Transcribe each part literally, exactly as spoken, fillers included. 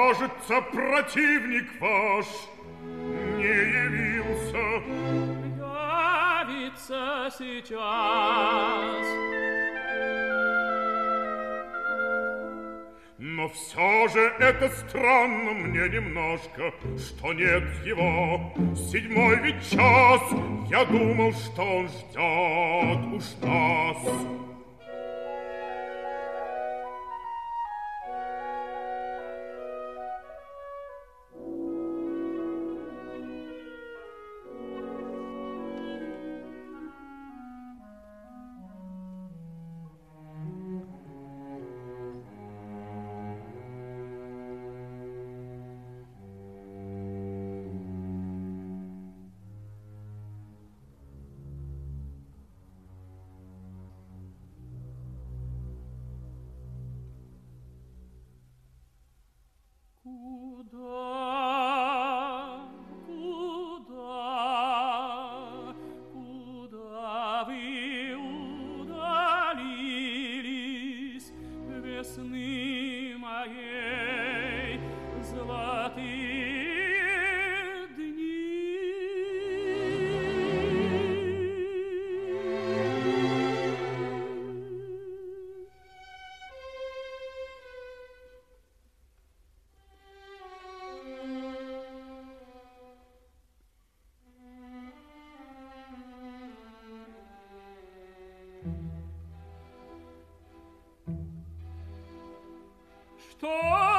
Кажется, противник ваш не явился. Явится сейчас. Но все же это странно мне немножко, что нет его. Седьмой ведь час, я думал, что он ждет уж нас. Что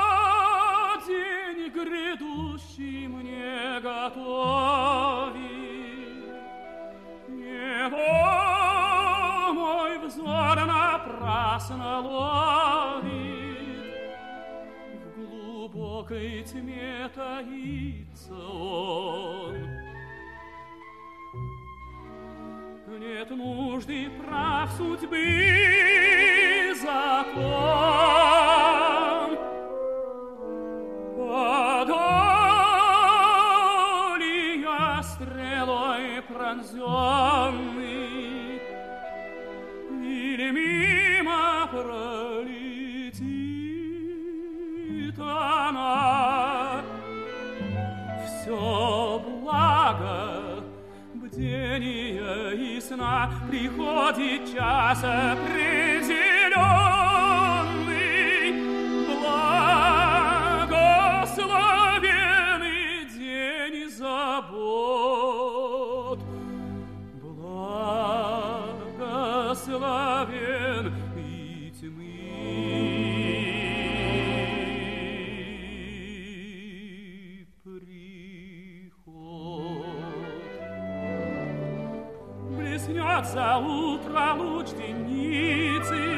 день грядущий мне готовит, его мой взор напрасно ловит. В глубокой тьме таится он. Нет нужды прав судьбы закон. Подоли я стрелой пронзенный, или мимо пролетит она. Все благо бдения и сна, приходит час определенный. Благословенный день забот, благословен и тьмы приход. Блеснет за утро луч денницы,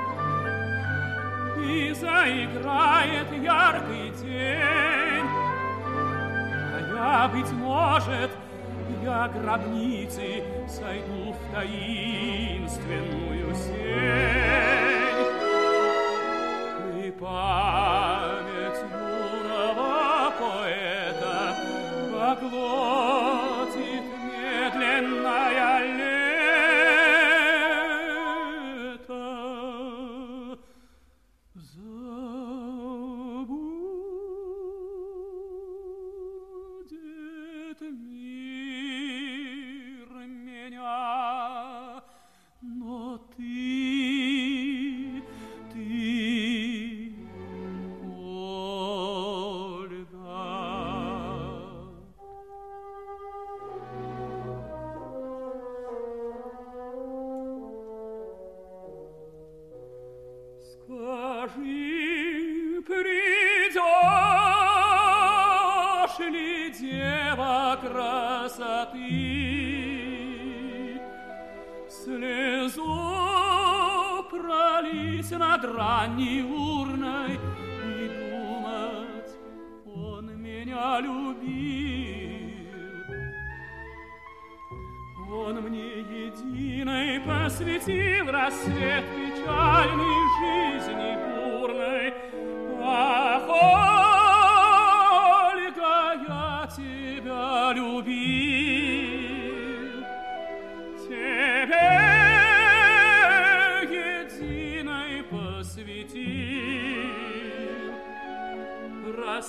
и заиграет яркий день. А я, быть может, я гробницы сойду в таинственную сень. И память юного поэта поглотит медленная лето. Забудет мир меня, но ты, ты, Ольга. Скажи, придешь ли, дева красоты, слезу пролить над ранней урной и думать, он меня любил. Он мне единой посвятил рассвет печальной жизни бурной. Ах, Ольга, я тебя любил, тебе единой посвятил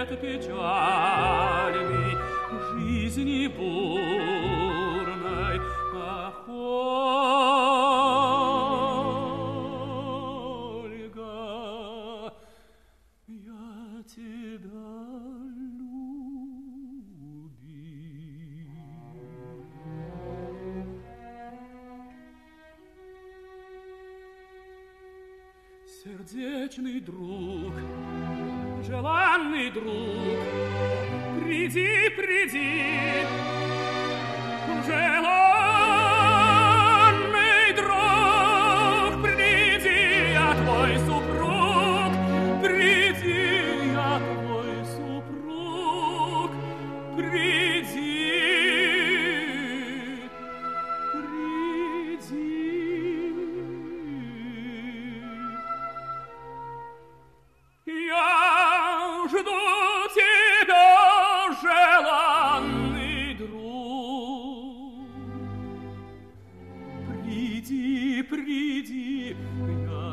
рассвет печальный жизни бурной. Ах, Ольга, я тебя сердечный друг, желанный друг, приди, приди, желанный друг, приди, я твой супруг, приди, я твой супруг, приди. Я жду тебя, желанный друг. Приди, приди, я